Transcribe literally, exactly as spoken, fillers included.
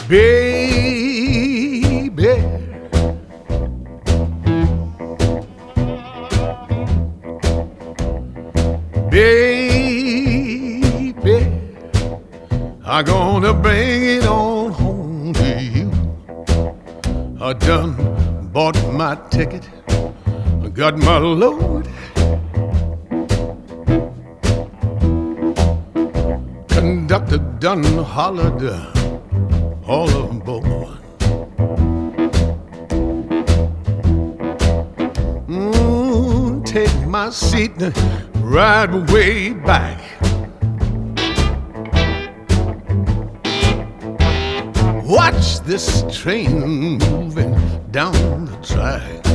baby. Baby, I'm gonna bring it on home to you. I done bought my ticket, I got my load. Conductor done hollered, all aboard. Mm, take my seat and ride way back. Watch this train moving down the track.